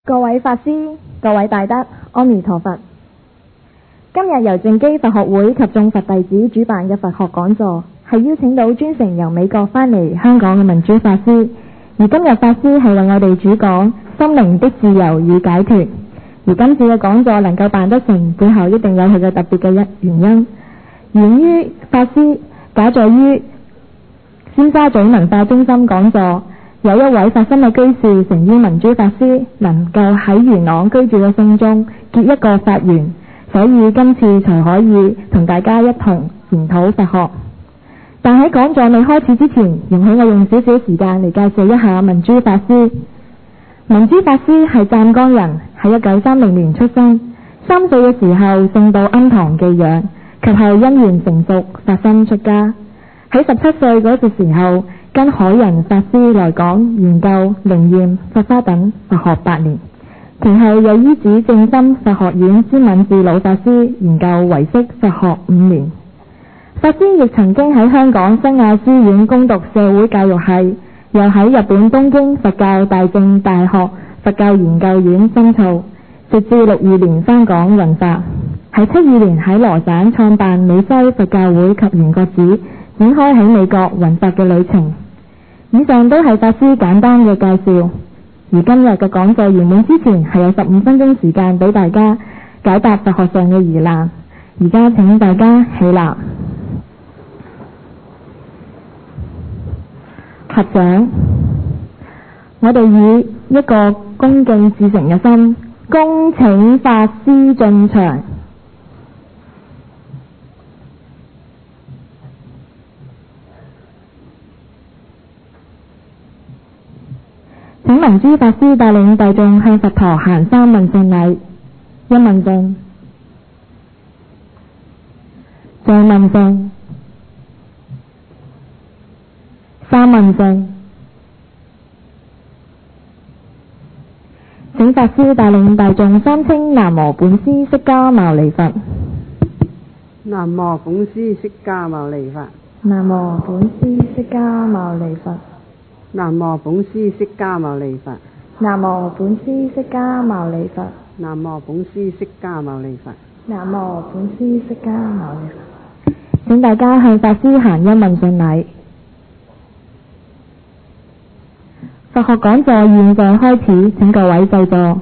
各位法師、各位大德，阿彌陀佛。今日由淨基佛學會及眾佛弟子主辦嘅佛學講座，係邀請到專程由美國返嚟香港嘅民主法師。而今日法師係為我哋主講心靈的自由與解脫。而今次嘅講座能夠辦得成，背後一定有佢嘅特別嘅原因。源於法師假在於尖沙咀文化中心講座，有一位發心嘅居士誠於民主法師能夠喺元朗居住嘅聖眾結一個法緣，所以今次才可以同大家一同研討佛學。但喺講座未開始之前，容許我用少少時間嚟介紹一下民主法師。民主法師係湛江人，喺1930年出生，3歲嘅時候送到庵堂寄養，及後因緣成熟發心出家。喺17歲嗰個時候，跟海仁法師來港研究靈驗、佛法等佛學8年，其後又依止正心佛學院施敏智老法師研究唯識佛學5年。法師亦曾經喺香港新亞書院攻讀社會教育系，又喺日本東京佛教大正大學佛教研究院深造，直至62年返港弘法。喺72年喺羅省創辦美西佛教會及圓覺寺，展開喺美國弘法嘅旅程。以上都係法師簡單嘅介紹，而今日嘅講座圓滿之前係有15分鐘時間俾大家解答佛學上嘅疑難。而家請大家起立，合掌。我哋以一個恭敬至誠嘅心，恭請法師進場。請民主法師帶領大眾向佛陀行3問訊禮。一問訊，再問訊，3問訊。請法師帶領大眾三稱南無本師釋迦牟尼佛。 南無本師釋迦牟尼佛。 南無本師釋迦牟尼佛。 南無本師釋迦牟尼佛。 南無本師釋迦牟尼佛。 南無本師釋迦牟尼佛。 南無本師釋迦牟尼佛。請大家向法師行一問訊禮。佛學講座現在開始，請各位就座。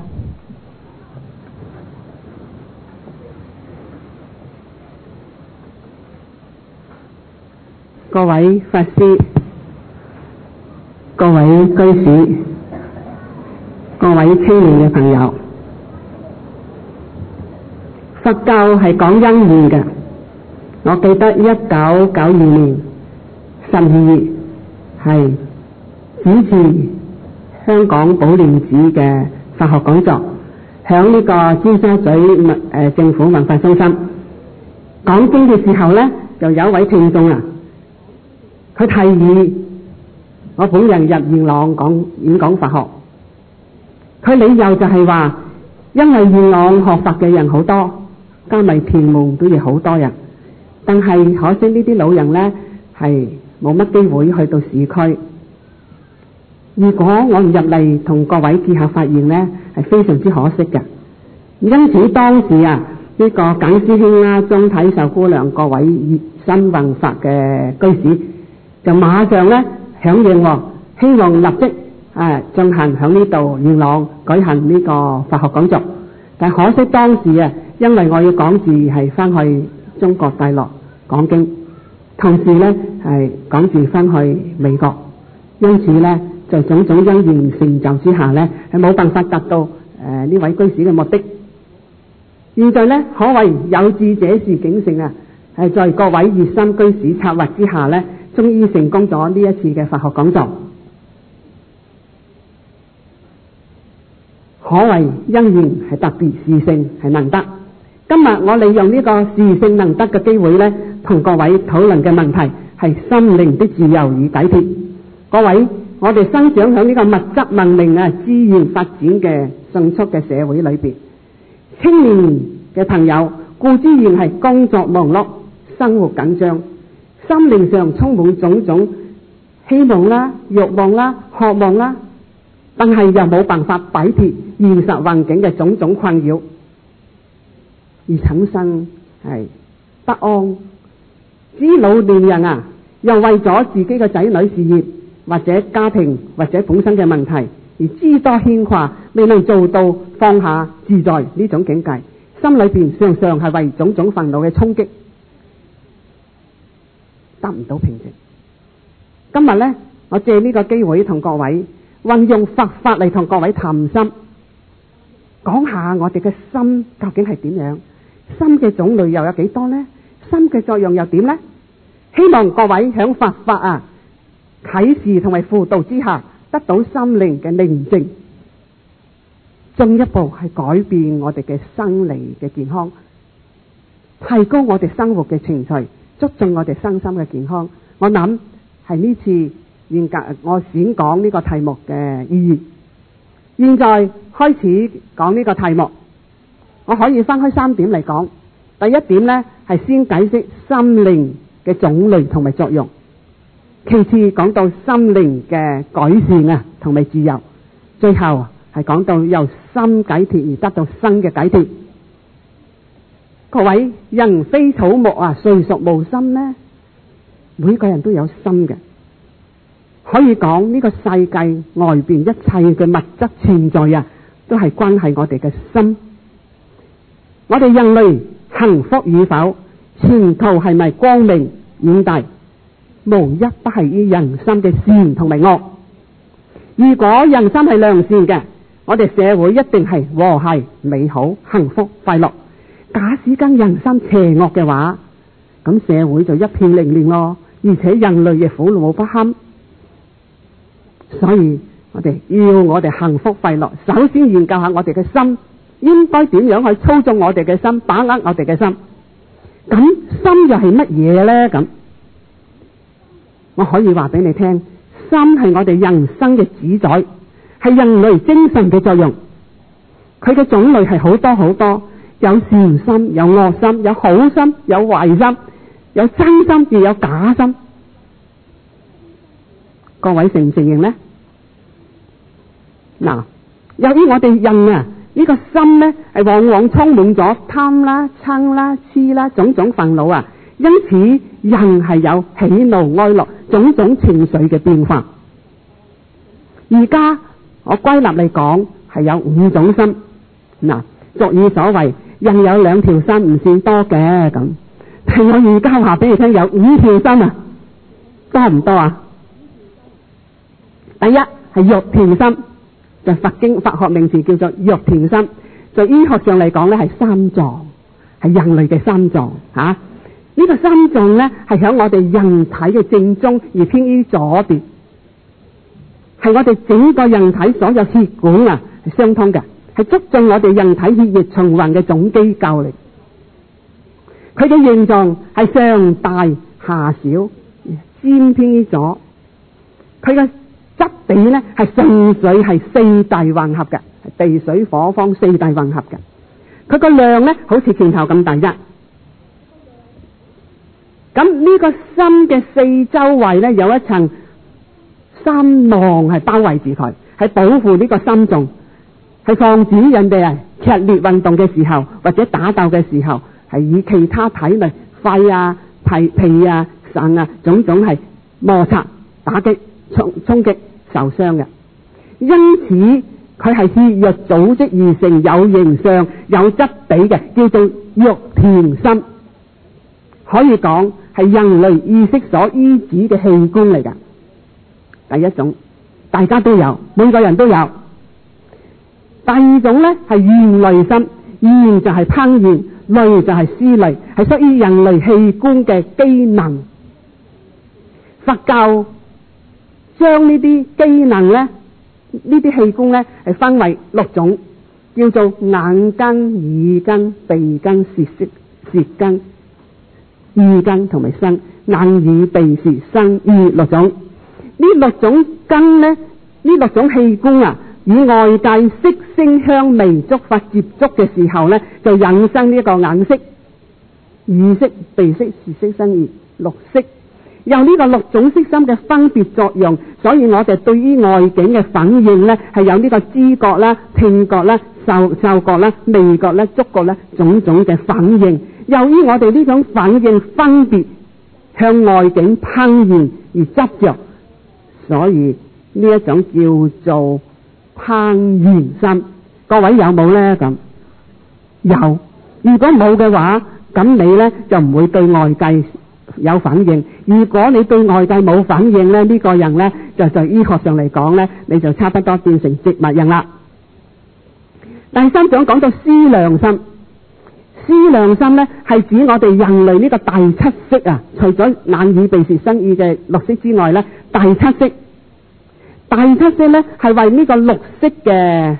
各位法師、各位居士、各位青年嘅朋友，佛教係講因緣嘅。我記得1992年12月係主持香港寶蓮寺嘅佛學講座，響呢個尖沙咀政府文化中心講經嘅時候呢，就有一位聽眾啊，佢提議我本人入元朗演講佛學。佢理由就係話，因為元朗學佛嘅人好多，加埋屯門都有好多人，但係可惜呢啲老人呢係冇乜機會去到市區。如果我唔入嚟同各位結合發言呢，係非常之可惜嘅。因此當時啊，呢個簡師兄啦、鍾體壽姑娘各位熱心弘法嘅居士，就馬上呢響應，希望立即進行響呢度元朗舉行呢個佛學講座。但可惜當時啊，因為我要趕住係翻去中國大陸講經，同時呢係趕住翻去美國，因此呢就種種因緣成就之下呢，係冇辦法達到呢位居士嘅目的。現在呢可謂有志者事竟成啊！係在各位熱心居士策劃之下呢，終於成功咗呢一次嘅佛學講座。可謂因緣係特別殊勝係難得。今日我利用呢個殊勝難得嘅機會呢，同各位討論嘅問題係心靈的自由與解脫。各位，我哋生長喺呢個物質文明資源發展嘅迅速嘅社會裏邊，青年嘅朋友固之然係工作忙碌、生活緊張，心靈上充滿種種希望啦、慾望啦、渴望啦。 但係又冇辦法擺脫現實環境嘅種種困擾，而產生係不安。啲老年人啊，又為咗自己嘅仔女事業或者家庭或者本身嘅問題而諸多牽掛，未能做到放下自在呢種境界，心裏邊常常係為種種煩惱嘅衝擊，得唔到平靜。今日呢，我借呢個機會同各位運用佛法嚟同各位談心，講下我哋嘅心究竟係點樣，心嘅種類又有幾多呢？心嘅作用又點呢？希望各位響佛法啟示同埋輔導之下，得到心靈嘅寧靜，進一步係改變我哋嘅生理嘅健康，提高我哋生活嘅情緒，促進我哋身心嘅健康。我諗係呢次我先講呢個題目嘅意義。現在開始講呢個題目，我可以分開3點嚟講。第一點呢，係先解釋心靈嘅種類同埋作用，其次講到心靈嘅改善同埋自由，最後係講到由心解脫而得到身嘅解脫。各位，人非草木誰屬無心呢？每個人都有心嘅，可以講呢個世界外邊一切嘅物質存在都係關係我哋嘅心。我哋人類幸福與否，前途係咪光明遠大，無一不係於人心嘅善同埋惡。如果人心係良善嘅，我哋社會一定係和諧美好幸福快樂。假使跟人心邪惡嘅話，咁社會就一片凌亂咯，而且人類亦苦惱不堪。所以我哋幸福快樂，首先研究下我哋嘅心應該點樣去操縱我哋嘅心，把握我哋嘅心。咁心又係乜嘢呢？咁我可以話俾你聽，心係我哋人生嘅主宰，係人類精神嘅作用。佢嘅種類係好多好多，有善心，有惡心，有好心，有壞心，有真心，亦有假心。各位承唔承認呢？嗱，由於我哋人呢個心呢，係往往充滿咗貪啦、嗔啦、痴啦種種煩惱因此人係有喜怒哀樂種種情緒嘅變化。而家我歸納嚟講係有5種心。嗱，俗語所謂人有2條心唔算多嘅，咁但我而家話俾你聽有5條心多唔多啊？第一係肉田心，就佛學名詞叫做肉田心。在醫學上嚟講呢，係心臟，係人類嘅心臟呢個心臟呢，係響我哋人體嘅正中而偏於左邊，係我哋整個人體所有血管係相通嘅，係促進我哋人體血液循環嘅總機構嚟。佢嘅形狀係上大下小，尖偏於左。佢嘅質地呢，係純粹係4大混合嘅，地水火風4大混合嘅。佢個量呢，好似拳頭咁大一。咁呢個心嘅4周圍呢，有一層心囊係包圍住佢，係保護呢個心臟，係防止人哋劇烈運動嘅時候或者打鬥嘅時候係以其他體內肺脾腎種種係摩擦打擊衝擊受傷嘅。因此佢係血肉組織而成，有形相有質地嘅，叫做肉田心，可以講係人類意識所依止嘅器官嚟㗎。第一種大家都有，每個人都有。第二種呢，係元類心，元就係烹飪，類就係思慮，係屬於人類器官嘅機能。佛教將呢啲機能呢，呢啲器官呢，係分為6種，叫做眼根、耳根、鼻根、舌根、意根同埋身。眼耳鼻舌身意6種。呢6種根呢，呢6種器官與外界色聲香味觸法接觸嘅時候呢，就引生呢一個眼色、耳色、鼻色、舌色、身意6色。 有呢個6種色心嘅分別作用，所以我哋對於外境嘅反應呢，係有呢個知覺啦、聽覺啦、嗅覺啦、味覺啦、觸覺啦種種嘅反應。由於我哋呢種反應分別向外境攀緣而執着，所以呢一種叫做攀緣心。各位有冇呢？咁有。如果冇嘅話，咁你呢就唔會對外界有反應。如果你對外界冇反應呢，呢個人呢就醫學上嚟講呢，你就差不多變成植物人啦。第3種講到思量心，思量心呢係指我哋人類呢個第7識啊，除咗眼耳鼻舌身意嘅6識之外呢，第7識，第7識呢係為呢個6識嘅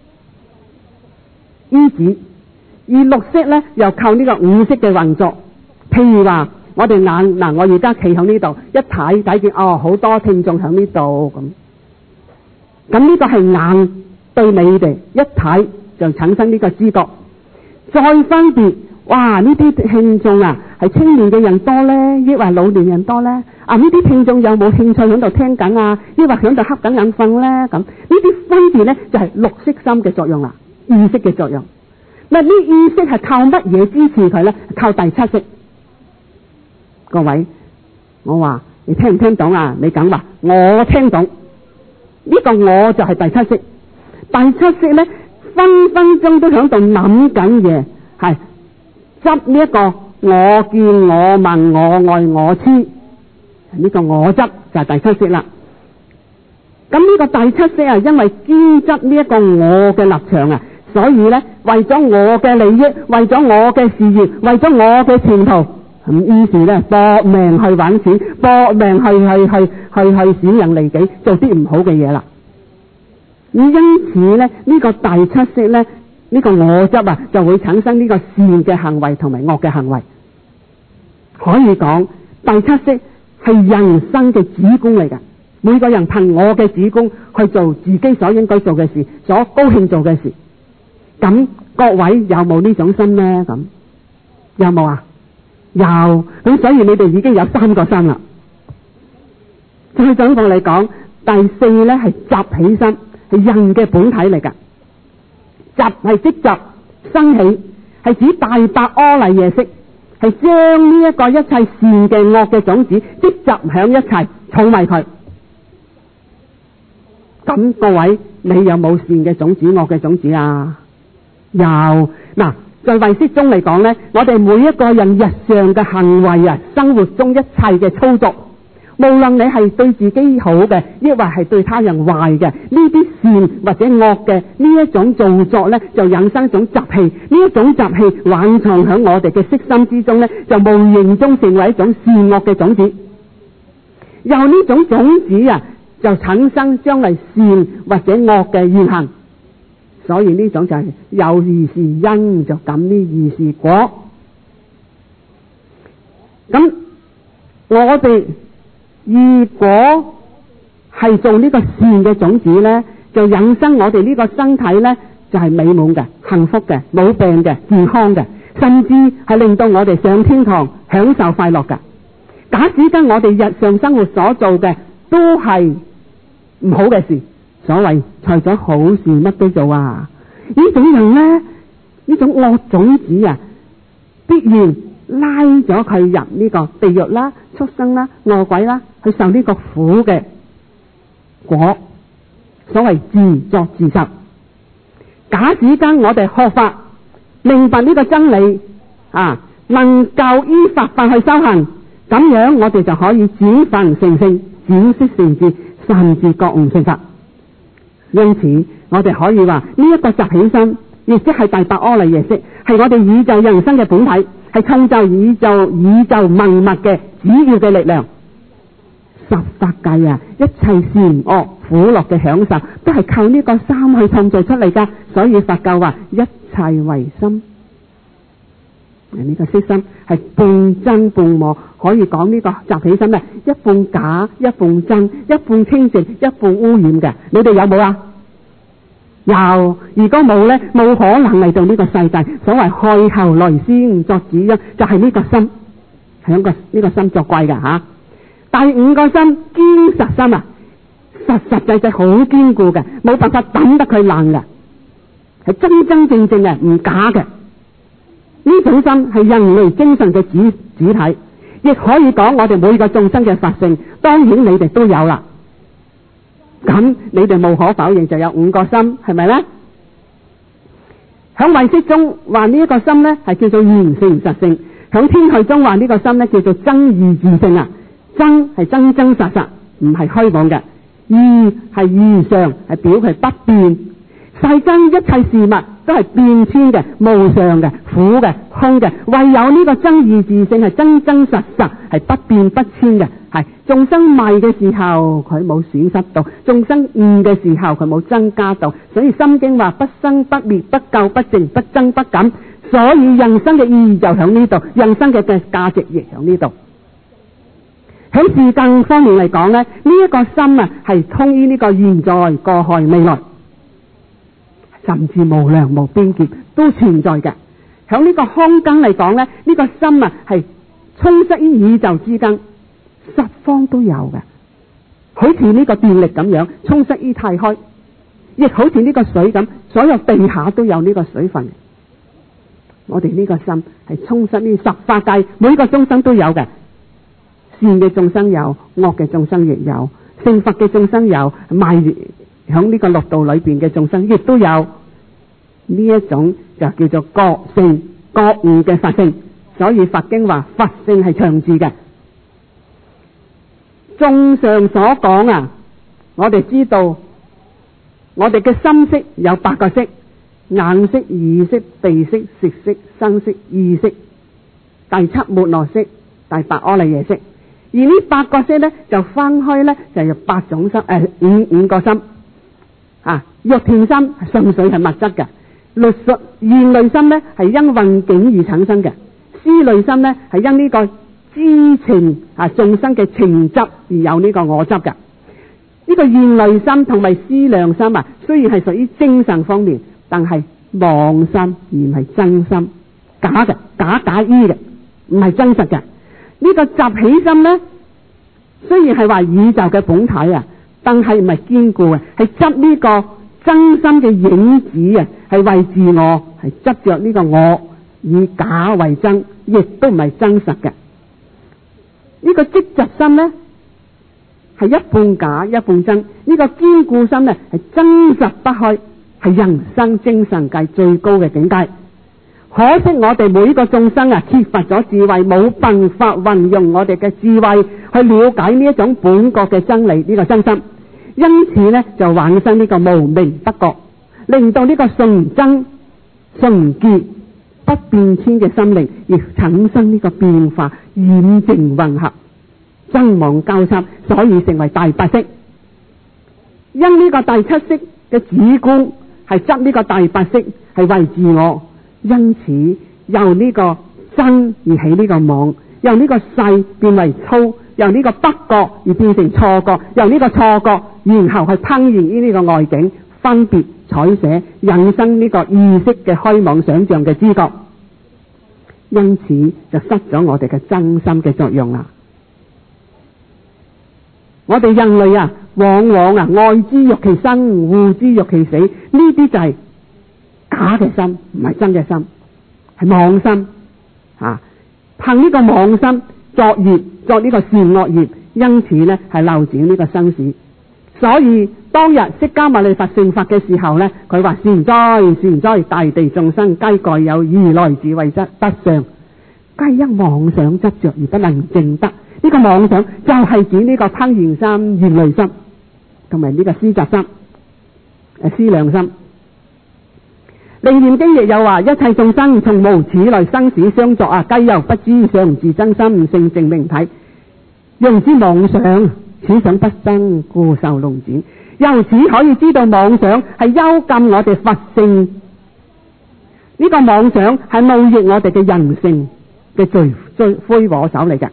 依止。而6識呢又靠呢個5識嘅運作。譬如話我哋眼嗱，我而家企喺呢度一睇見好多聽眾喺呢度咁呢個係眼對你哋一睇就產生呢個知覺，再分別哇呢啲聽眾啊係青年嘅人多呢，抑或老年人多呢？呢啲聽眾有冇興趣喺度聽緊啊？抑或喺度瞌緊眼瞓呢？咁呢啲分別呢就係6識心嘅作用啦，意識嘅作用。嗱，呢意識係靠乜嘢支持佢呢？靠第7識。各位，我話你聽唔聽懂啊？你梗話我聽懂，呢個我就係第7識。第7識呢，分分鐘都喺度諗緊嘢，係執呢一個我見我聞我愛我痴，呢個我執就係第7識啦。咁呢個第7識啊，因為堅執呢一個我嘅立場啊，所以呢，為咗我嘅利益，為咗我嘅事業，為咗我嘅前途，咁於是呢，搏命去揾錢，搏命去損人利己，做啲唔好嘅嘢啦。因此呢，呢個第7識呢，呢個我執啊，就會產生呢個善嘅行為同埋惡嘅行為。可以講第7識係人生嘅主攻嚟㗎。每個人憑我嘅主攻去做自己所應該做嘅事，所高興做嘅事。咁各位有冇呢種心呢？咁有冇啊？有。咁所以你哋已經有3個心啦。再總共嚟講，第4呢係集起心，係人嘅本體嚟㗎。集係積集生起，係指大百阿賴耶識，係將呢一個一切善嘅惡嘅種子積集響一齊，儲埋佢。咁各位，你有冇善嘅種子、惡嘅種子啊？有。嗱，在唯識中嚟講呢，我哋每一個人日常嘅行為啊，生活中一切嘅操作，無論你係對自己好嘅，抑或係對他人壞嘅，呢啲善或者惡嘅呢一種造作呢，就引生一種習氣。呢一種習氣蘊藏喺我哋嘅色心之中呢，就無形中成為一種善惡嘅種子。由呢種種子啊，就產生將來善或者惡嘅言行。所以呢種就係有如是因，就感呢如是果。咁我哋如果係做呢個善嘅種子呢，就引生我哋呢個身體呢，就係美滿嘅、幸福嘅、冇病嘅、健康嘅，甚至係令到我哋上天堂享受快樂嘅。假使跟我哋日常生活所做嘅都係唔好嘅事，所謂除咗好事乜都做啊，呢種人呢，呢種惡種子啊，必然拉咗佢入呢個地獄啦、畜生啦、餓鬼啦，去受呢個苦嘅果。所謂自作自受。假使間我哋學法，明白呢個真理啊，能夠依法去修行，咁樣我哋就可以轉凡成聖，轉識成智，甚至覺悟成佛。因此我哋可以話呢一個集起心，亦即係第八阿賴耶識，係我哋宇宙人生嘅本體，係創造宇宙萬物嘅主要嘅力量。十法界啊，一切善惡苦樂嘅享受都係靠呢個心去創造出嚟噶。所以佛教話一切唯心，呢個色心係半真半妄，可以講呢個集起心咧，一半假一半真，一半清淨一半污染嘅。你哋有冇啊？有。如果冇呢，冇可能嚟到呢個世界。所謂開後來先作主因，就係呢個心，係一個呢個心作怪噶吓。 第五個心堅實心啊，實實際際好堅固嘅，冇辦法抌得佢爛嘅，係真真正正嘅，唔假嘅。呢種心係人類精神嘅主體，亦可以講我哋每個眾生嘅法性。當然你哋都有啦，咁你哋無可否認就有五個心，係咪呢？響唯識中話呢一個心呢係叫做緣性實性，響天台中話呢個心呢叫做真如自性啊。真係真真實實，唔係虛妄嘅；如係如常，係表佢不變。世間一切事物都係變遷嘅、無常嘅、苦嘅、空嘅，唯有呢個真如自性係真真實實，係不變不遷嘅。係眾生迷嘅時候佢冇損失到，眾生悟嘅時候佢冇增加到。所以心經話不生不滅、不垢不淨、不增不減。所以人生嘅意義就響呢度，人生嘅價值亦響呢度。喺時間方面嚟講呢，呢一個心啊係通於呢個現在、過去、未來，甚至無量無邊劫都存在嘅。響呢個空間嚟講呢，呢個心啊係充塞於宇宙之間，十方都有嘅，好似呢個電力咁樣充塞於太虛，亦好似呢個水咁，所有地下都有呢個水分。我哋呢個心係充塞於十法界，每個眾生都有嘅。善嘅眾生有，惡嘅眾生亦有，成佛嘅眾生有，埋響呢個六道裏邊嘅眾生亦都有。呢一種就叫做覺性覺悟嘅法性。所以佛經話佛性係長治嘅。綜上所講啊，我哋知道我哋嘅心識有8個識：眼識、耳識、鼻識、舌識、身識、意識，第7末那識，第8阿賴耶識。而呢8個識咧就分開咧就有8種心，五個心啊。欲田心純粹係物質嘅，律術現類心咧係因運境而產生嘅，思類心咧係因呢個知情啊眾生嘅情執而有呢個我執嘅。呢個現類心同埋思量心啊，雖然係屬於精神方面，但係妄心而唔係真心，假嘅，假意嘅，唔係真實嘅。呢個集起心呢，雖然係話宇宙嘅本體啊，但係唔係堅固嘅，係執呢個真心嘅影子啊，係為自我，係執着呢個我以假為真，亦都唔係真實嘅。呢個積集心呢，係一半假一半真。呢個堅固心呢，係真實不虛，係人生精神界最高嘅境界。可惜我哋每個眾生啊，缺乏咗智慧，冇辦法運用我哋嘅智慧去了解呢一種本覺嘅真理，呢個真心，因此呢就產生呢個無明不覺，令到呢個純真純潔不變遷嘅心靈亦產生呢個變化，染淨混合，真妄交叉，所以成為第8識。因呢個第7識嘅主觀係執呢個第8識係為自我，因此由呢個真而起呢個妄，由呢個細變為粗，由呢個不覺而變成錯覺，由呢個錯覺然後去烹飪於呢個外境，分別採捨，引生呢個意識嘅虛妄想象嘅知覺，因此就失咗我哋嘅真心嘅作用啦。我哋人類啊，往往啊愛之欲其生，惡之欲其死，呢啲就係假嘅心，唔係真嘅心，係妄心啊！憑呢個妄心作業，作呢個善惡業，因此呢係流轉呢個生死。所以當日釋迦牟尼佛成佛嘅時候呢，佢話善哉，大地眾生皆各有如來智慧德相，皆因妄想執着而不能證得。呢個妄想就係指呢個烹飪心、現類心同埋呢個思集心、思量心。楞嚴經亦有話：一切眾生從無始來生死相續啊，皆由不知常自真心性淨明體，用之妄想，此想不生，故受龍轉。由此可以知道妄想係幽禁我哋佛性，呢個妄想係冒逆我哋嘅人性嘅最灰火手嚟嘅。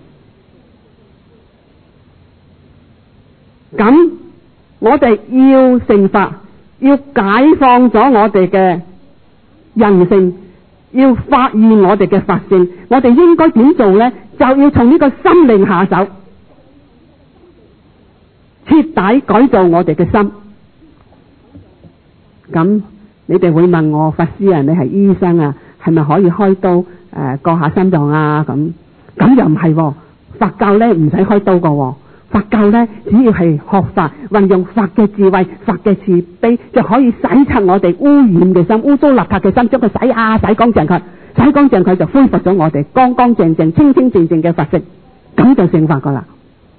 咁我哋要成佛，要解放咗我哋嘅人性，要發現我哋嘅法性，我哋應該點做呢？就要從呢個心靈下手。 徹底改造我哋嘅心。咁你哋會問我，法師啊，你係醫生啊，係咪可以開刀割下心臟啊？咁又唔係喎，佛教咧唔使開刀噶喎，佛教咧只要係學法，運用佛嘅智慧、佛嘅慈悲，就可以洗刷我哋污染嘅心、污糟邋遢嘅心，將佢洗乾淨佢，洗乾淨佢就恢復咗我哋乾乾淨淨、清清淨淨嘅佛性，咁就成佛噶啦。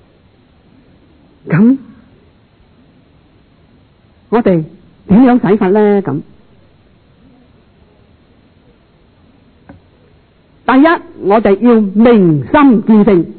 咁我哋點樣洗法咧？咁第一，我哋要明心見性，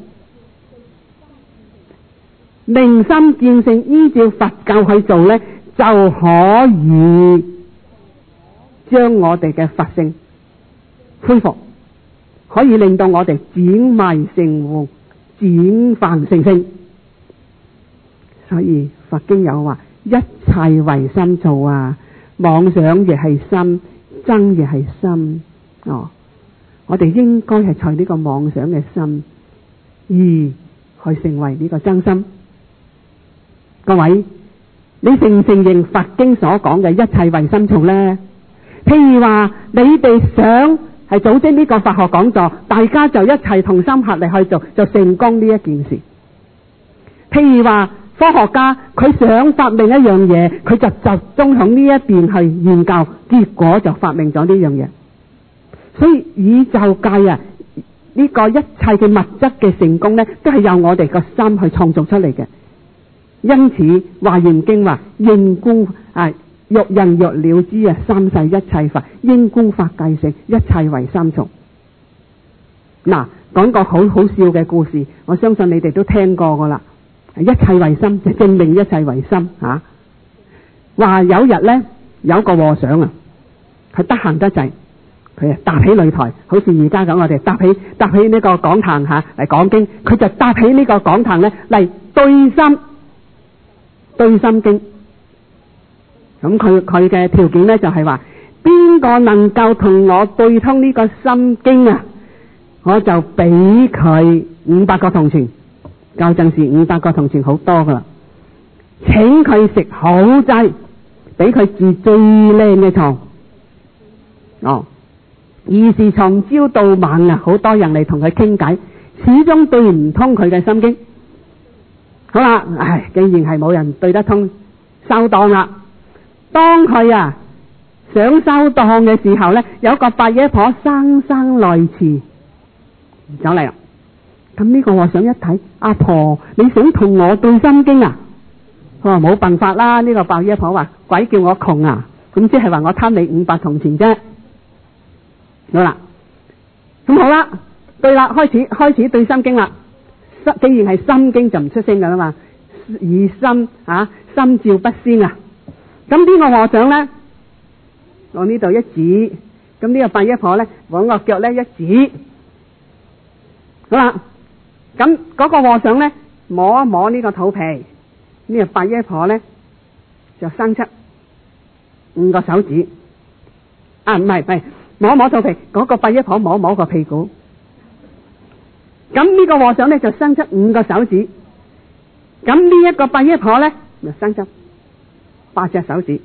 明心見性，依照佛教去做咧，就可以將我哋嘅佛性恢復，可以令到我哋轉迷成悟，轉凡成聖。所以佛經有話，一切唯心造啊，妄想亦係心，憎亦係心。我哋應該係隨呢個妄想嘅心而去成為呢個真心。各位，你承唔承認佛經所講嘅一切唯心造呢？譬如話你哋想係組織呢個佛學講座，大家就一齊同心合力去做，就成功呢一件事。譬如話科學家佢想發明一樣嘢，佢就集中響呢一邊去研究，結果就發明咗呢樣嘢。所以宇宙界啊，呢個一切嘅物質嘅成功呢，都係由我哋個心去創造出嚟嘅。因此華嚴經話，應觀欲人若了知啊，三世一切法，應觀法界性，一切唯心造。嗱，講個好好笑嘅故事，我相信你哋都聽過噶啦。一切唯心就證明一切唯心吓。話有日呢，有個和尚啊，佢得閒得滯，佢搭起擂台，好似而家咁，我哋搭起呢個講壇吓嚟講經，佢就搭起呢個講壇呢嚟對心經。咁佢嘅條件呢，就係話，邊個能夠同我對通呢個心經啊，我就俾佢500個銅錢。舊陣時500個銅錢好多噶啦，請佢食好齋，俾佢住最靚嘅床。於是從朝到晚啊，好多人嚟同佢傾偈，始終對唔通佢嘅心經。好啦，既然係冇人對得通，收檔啦。當佢想收檔嘅時候呢，有個白野婆姍姍來遲走嚟啦。咁呢個和尚一睇，阿婆你想同我對心經啊？佢話冇辦法啦，呢個白野婆話鬼叫我窮啊，咁即係話我貪你500銅錢啫。好啦，咁好啦，對啦，開始對心經啦。既然係心經就唔出聲噶啦嘛，以心照不宣啊。咁呢個和尚呢，往呢度一指，咁呢個白野婆呢，往個腳呢一指，好啦，咁嗰個和尚呢，摸一摸呢個肚皮，呢個白野婆呢，就伸出5個手指，唔係摸一摸肚皮，嗰個白野婆摸一摸個屁股，咁呢個和尚呢，就伸出5個手指，咁呢一個白野婆呢，就伸出8隻手指，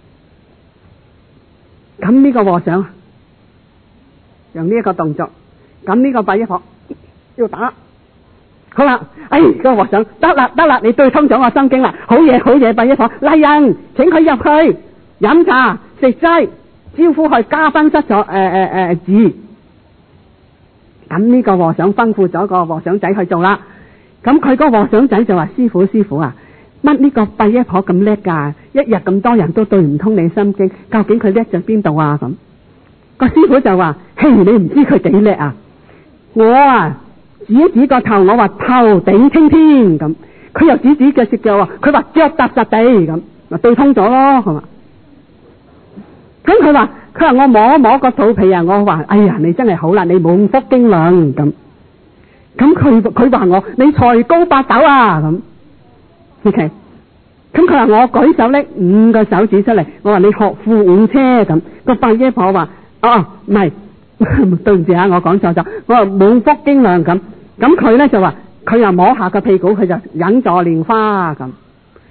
咁呢個和尚用呢一個動作，咁呢個白野婆要打，好啦，個和尚得啦，你對通咗我心經啦，好嘢，白野婆嚟人，請佢入去飲茶食齋，招呼去嘉賓室坐住。咁呢個和尚吩咐咗個和尚仔去做啦。咁佢個和尚仔就話：師傅啊，乜呢個白野婆咁叻噶？一日咁多人都對唔通你心經，究竟佢叻在邊度啊？咁個師傅就話：嘿，你唔知佢幾叻啊？我指一指個頭，我話頭頂青天咁，佢又指隻腳，佢話腳踏實地咁，咪對通咗咯，係嘛？咁佢話我摸一摸個肚皮啊，我話哎呀，你真係好啦，你滿腹經綸咁。咁佢話我你才高8斗啊咁。OK， 咁佢話我舉手拎5個手指出嚟，我話你學富5車咁。個白野婆話唔係，對唔住啊，我講錯咗，我話滿腹經綸咁。咁佢咧就話佢又摸下個屁股，佢就忍坐蓮花咁。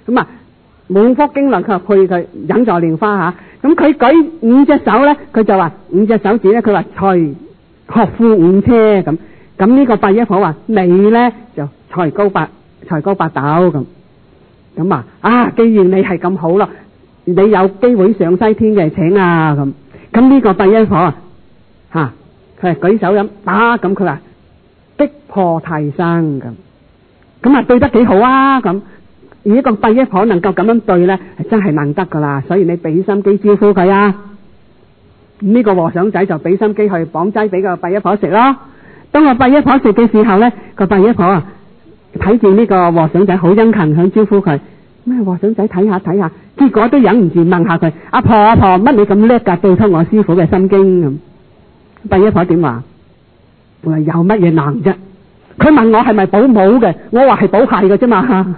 咁啊滿腹經綸，佢話配佢忍座蓮花嚇。咁佢舉5隻手咧，佢就話5隻手指咧，佢話財學富5車咁。咁呢個八一婆話你咧就才高八斗咁。咁啊，既然你係咁好咯，你有機會上西天嘅請啊咁。咁呢個八一婆佢係舉手咁打，咁佢話擊破提生咁。咁啊對得幾好啊咁。而一個八一婆能夠咁樣對咧，係真係難得噶啦。所以你俾心機招呼佢啊。呢個和尚仔就俾心機去綁齋俾個八一婆食咯。當個八一婆食嘅時候咧，個八一婆睇住呢個和尚仔好殷勤想招呼佢。咩和尚仔睇下，結果都忍唔住問下佢：阿婆乜你咁叻噶？對出我師傅嘅心經咁。八一婆點話？我話有乜嘢難啫？佢問我係咪補冇嘅，我話係補係嘅啫嘛。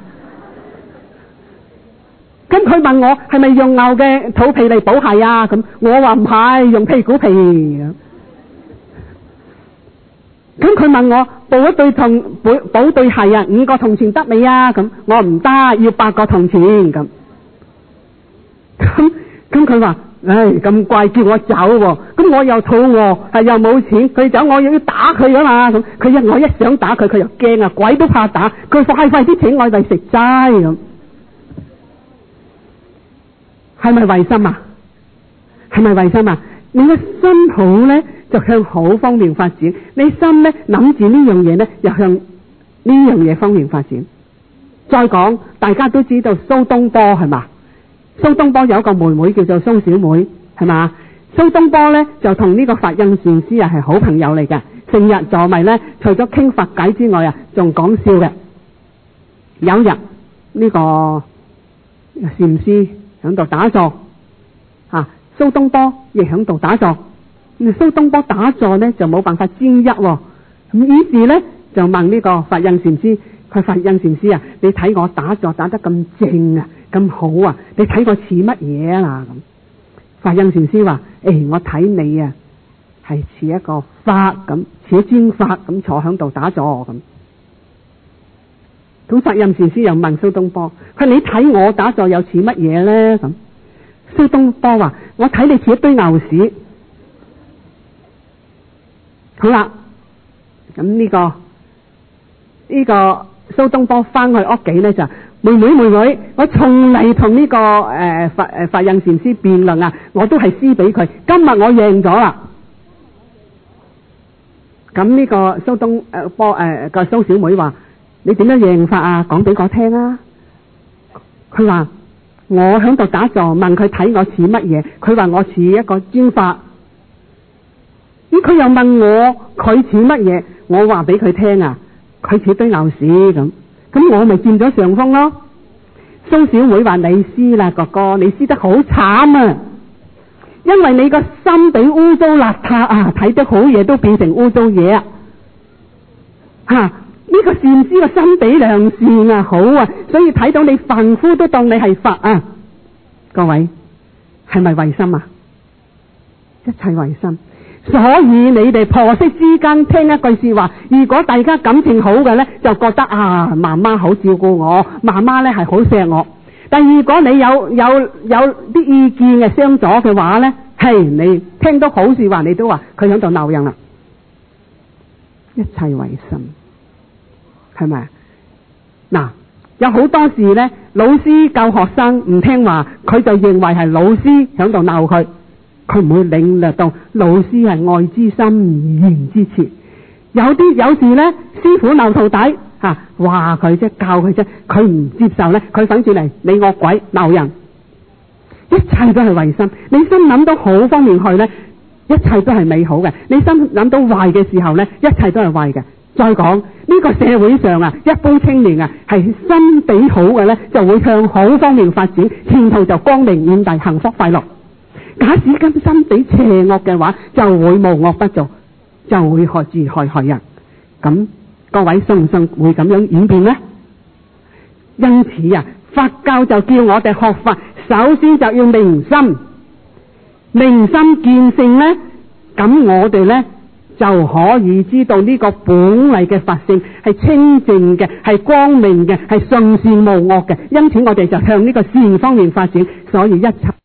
咁佢問我係咪用牛嘅肚皮嚟補係啊？咁我話唔係，用屁股皮。咁佢問我補一對補對係啊，5個銅錢得未啊？咁我唔得，要8個銅錢咁。咁佢話：咁貴叫我走喎。咁我又肚餓，又冇錢，佢走我又要打佢噶嘛。咁我一想打佢，佢又驚啊，鬼都怕打。佢快啲請我哋食齋咁。係咪為心啊？係咪為心啊？你個心好咧，就向好方面發展；你心咧諗住呢樣嘢咧，又向呢樣嘢方面發展。再講，大家都知道蘇東坡係嘛？蘇東坡有一個妹妹叫做蘇小妹，係嘛？蘇東坡咧就同呢個法印禪師係好朋友嚟嘅，成日坐埋咧，除咗傾佛偈之外仲講笑嘅。有日呢個禪師響度打坐，蘇東坡亦響度打坐。蘇東坡打坐呢就冇辦法專一，咁於是呢就問呢個法印禪師：佢法印禪師啊，你睇我打坐打得咁正啊，咁好啊，你睇我似乜嘢啊？咁法印禪師話：我睇你啊，係似一個法咁，似尊法咁坐響度打坐咁。咁法印禪師又問蘇東坡：佢你睇我打坐又似乜嘢呢？咁蘇東坡話：我睇你似一堆牛屎。好啦，咁呢個蘇東坡翻去屋企咧就：妹妹，我從嚟同呢個法印禪師辯論啊，我都係輸俾佢，今日我贏咗啦。咁呢個蘇東坡個蘇小妹話：你點樣贏法啊？講俾我聽啊！佢話：我響度打坐，問佢睇我似乜嘢，佢話我似一個尊法。咁佢又問我佢似乜嘢，我話俾佢聽啊，佢似堆牛屎咁，咁我咪佔咗上風咯。蘇小妹話：你輸啦，哥哥，你輸得好慘啊！因為你個心地污糟邋遢啊，睇得好嘢都變成污糟嘢啊！呢個禪師個心地良善啊，好啊，所以睇到你凡夫都當你係佛啊！各位係咪為心啊？一切為心。所以你哋婆媳之間聽一句說話，如果大家感情好嘅呢，就覺得媽媽好照顧我，媽媽呢係好錫我。但如果你有啲意見嘅相左嘅話呢，你聽到好說話，你都話佢喺度鬧人啦。一切為心，係咪？嗱，有好多時呢，老師教學生唔聽話，佢就認為係老師喺度鬧佢。佢唔會領略到老師係愛之深，言之切。有時呢，師傅鬧徒弟話佢啫，教佢啫，佢唔接受呢，佢反轉嚟你惡鬼鬧人。一切都係為心，你心諗到好方面去呢，一切都係美好嘅；你心諗到壞嘅時候呢，一切都係壞嘅。再講呢個社會上一般青年係心地好嘅呢，就會向好方面發展，前途就光明遠大，幸福快樂。假使今心地邪惡嘅話，就會無惡不作，就會害自害人。咁各位信唔信會咁樣演變呢？因此佛教就叫我哋學法，首先就要明心，明心見性呢，咁我哋呢就可以知道呢個本嚟嘅法性係清淨嘅，係光明嘅，係順善無惡嘅。因此我哋就向呢個善方面發展，所以一切